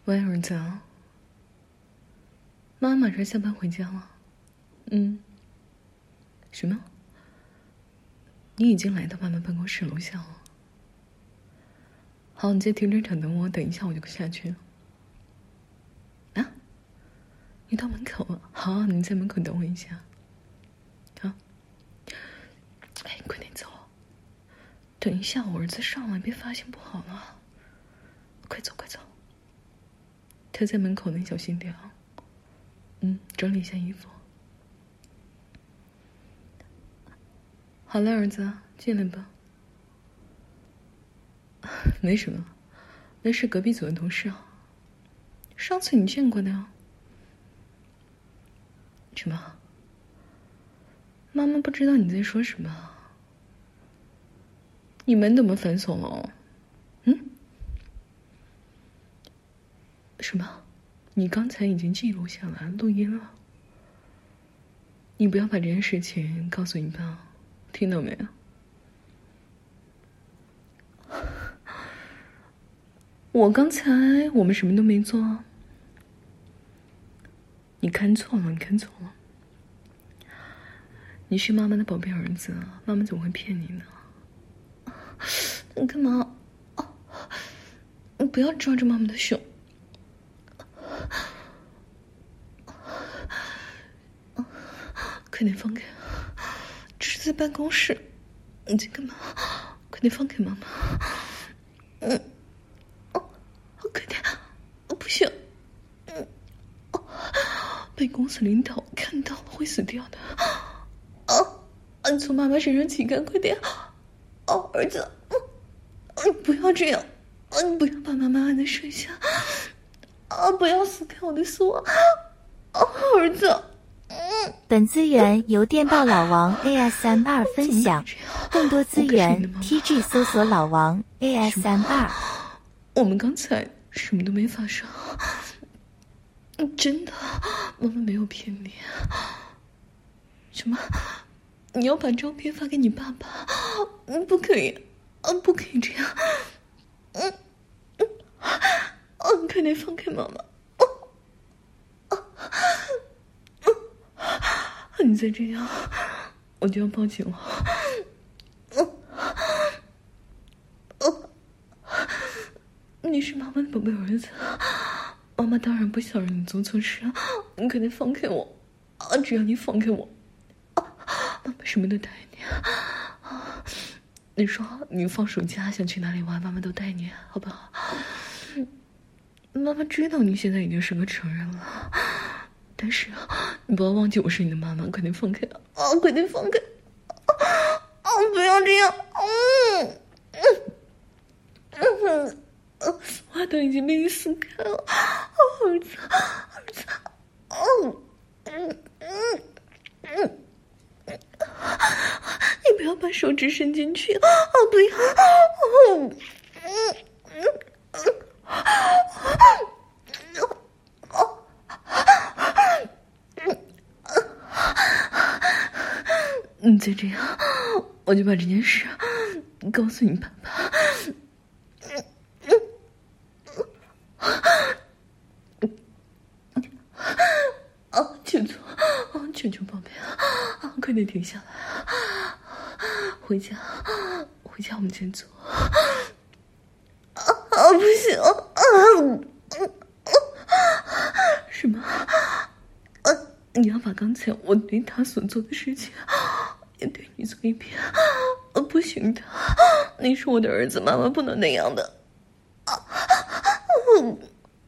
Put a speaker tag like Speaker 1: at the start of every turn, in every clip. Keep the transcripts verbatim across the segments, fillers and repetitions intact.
Speaker 1: 喂，儿子，妈妈马上下班回家了。嗯。什么？你已经来到妈妈办公室楼下了？好，你在停车场等我，等一下我就下去。啊？你到门口了？好，你在门口等我一下。好。哎，快点走。等一下，我儿子上来，别发现不好了。快走，快走。他在门口呢，你小心点啊。嗯，整理一下衣服。好了，儿子，进来吧。没什么，那是隔壁组的同事啊。上次你见过的呀。什么？妈妈不知道你在说什么。你门怎么反锁了？嗯？什么？你刚才已经记录下来录音了。你不要把这件事情告诉你爸，听到没有？我刚才我们什么都没做。你看错了，你看错了。你是妈妈的宝贝儿子，妈妈怎么会骗你呢？你干嘛？哦，你不要抓着妈妈的手。快点放开！这是在办公室，你在干嘛？快点放开妈妈！嗯，哦，快点！不行，嗯，哦，被公司领导看到了会死掉的。哦，你从妈妈身上起开，快点！哦，儿子，嗯，不要这样，你不要把妈妈按在水下，啊，不要撕开我的锁，哦，儿子。
Speaker 2: 本资源由电报老王 A S M 二分享，更多资源 T G 搜索老王 A S M 二。
Speaker 1: 我们刚才什么都没发生，真的，妈妈没有骗你。什么？你要把照片发给你爸爸？不可以，啊，不可以这样。嗯嗯，啊，快点放开妈妈。你再这样，我就要报警了。嗯，嗯，你是妈妈的宝贝儿子，妈妈当然不想让你做错事。你快点放开我啊！只要你放开我，啊，妈妈什么都答应你。啊，你说你放暑假想去哪里玩，妈妈都带你，好不好？妈妈知道你现在已经是个成人了。但是你不要忘记我是你的妈妈，快点放开啊！快点放开！啊！不要这样！嗯嗯嗯，话都已经被你撕开了，儿子，儿子，嗯嗯嗯嗯，你不要把手指伸进去啊！不要！嗯嗯嗯嗯。你再这样，我就把这件事告诉你爸爸。啊，求求，啊，求求宝贝啊，快点停下来，回家，回家我们先走。啊啊，不行，啊，什么？啊，你要把刚才我对他所做的事情也对你做一遍。啊，不行的，你是我的儿子，妈妈不能那样的。啊，嗯，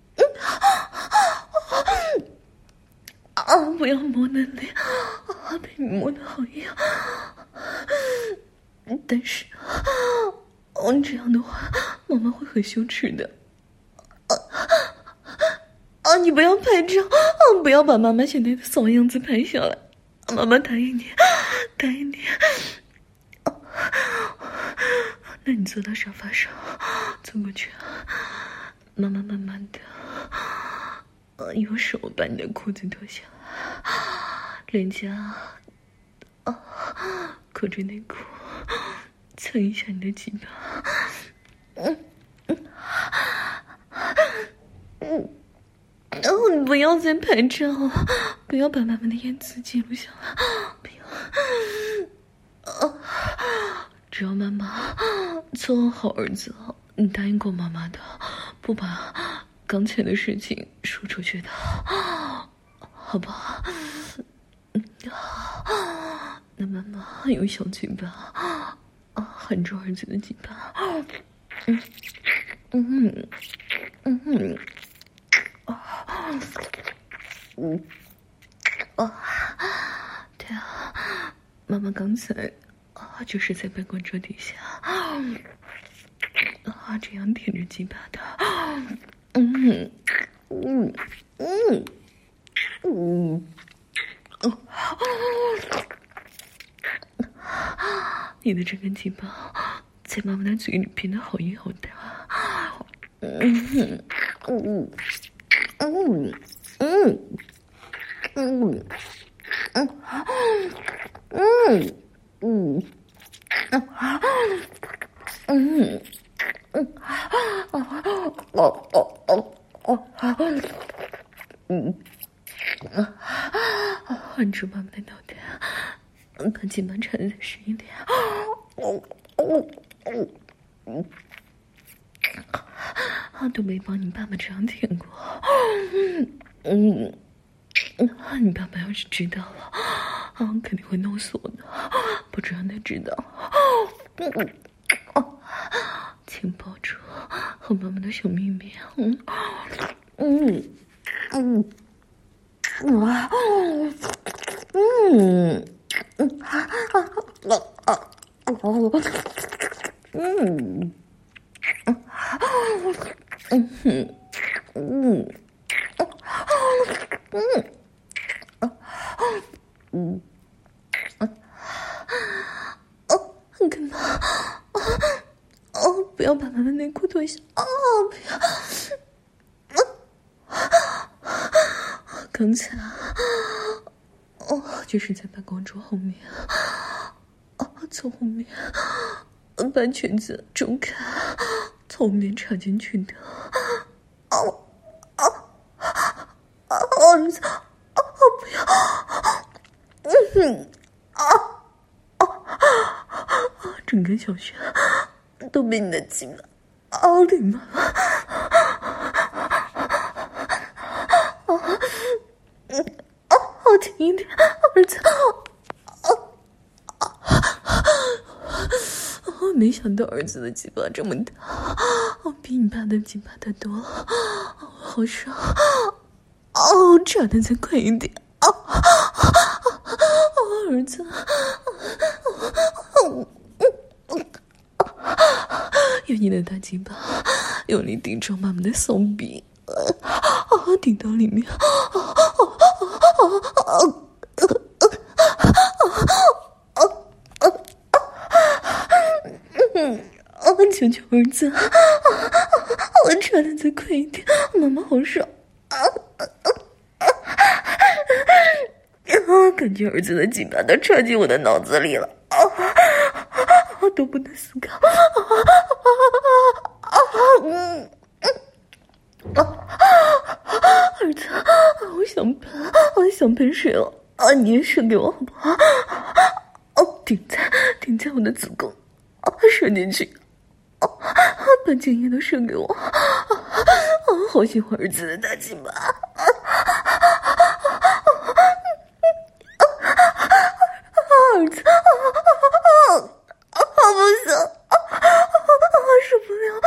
Speaker 1: 啊，不要摸那脸，啊，被你摸得好痒。但是，哦，这样的话，妈妈会很羞耻的。啊啊！你不要拍照，啊！不要把妈妈现在的骚样子拍下来。妈妈答应你，答应你。啊，那你坐到沙发上，坐过去，妈妈慢慢的，呃，用手把你的裤子脱下来，脸颊，啊，扣着内裤，蹭一下你的鸡巴。嗯嗯嗯。 不要再拍照，不要把妈妈的言辞记录下来，不要。啊，只要妈妈做好儿子，你答应过妈妈的，不把刚才的事情说出去的，好不好？那妈妈用小嘴巴啊含住儿子的嘴巴，嗯嗯嗯嗯啊嗯啊，对啊，妈妈刚才啊就是在办公桌底下啊这样舔着鸡巴的，嗯嗯嗯嗯。哦，你的这根鸡巴在妈妈的嘴里变得好硬好大，嗯嗯嗯嗯嗯嗯嗯嗯嗯嗯哦哦哦哦嗯。按住妈妈的脑袋，把鸡巴缠在深一点。哦哦哦哦！啊，都没帮你爸爸这样舔过。嗯嗯，你爸爸要是知道了，啊，肯定会弄死我的，不准让他知道。嗯哦，请抱住和妈妈的小秘密。嗯嗯嗯。哇，嗯，嗯，啊啊啊，哦，嗯，嗯哼，嗯，嗯，嗯，哦，干嘛？哦，不要把妈妈内裤脱下！哦，不要！刚才哦，就是在办公桌后面，哦，从后面把裙子挣开，从后面插进去的。哦哦哦，儿子，哦不要，嗯哼，啊啊，整个小穴都被你的鸡巴凹里面了。好轻一点，儿子。哦哦，没想到儿子的鸡巴这么大，哦，比你爸的鸡巴大多了。哦，好爽。哦，插的再快一点。哦，哦，儿子。哦，用你的大鸡巴用力顶撞妈妈的松壁，啊，顶到里面。求求儿子，我穿的再快一点，妈妈好爽。啊啊啊啊！感觉儿子的鸡巴都插进我的脑子里了，啊啊！都不能思考。啊啊嗯嗯啊！儿子，我想喷，我想喷水了啊！你也射给我好不好？哦，顶在顶在我的子宫，啊，射进去。哦，把精液都射给我！啊，好喜欢儿子的大鸡巴！啊，儿子，啊，不行，受不了！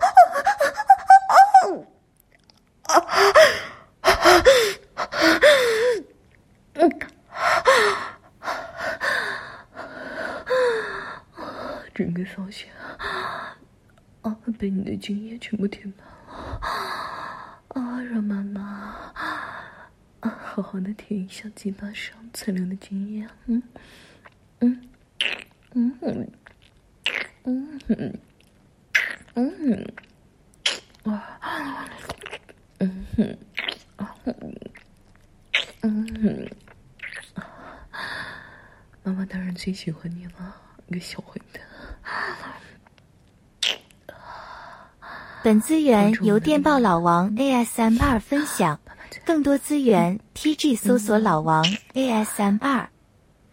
Speaker 1: 啊啊！嗯，整个扫穴。啊，被你的精液全部填满了啊！让妈妈啊好好的舔一下鸡巴上残留的精液。嗯嗯嗯嗯嗯嗯嗯哇嗯哼嗯哼，妈妈当然最喜欢你了，个小混蛋。
Speaker 2: 本资源由电报老王 A S M R 分享。 更多资源 T G 搜索老王 A S M R。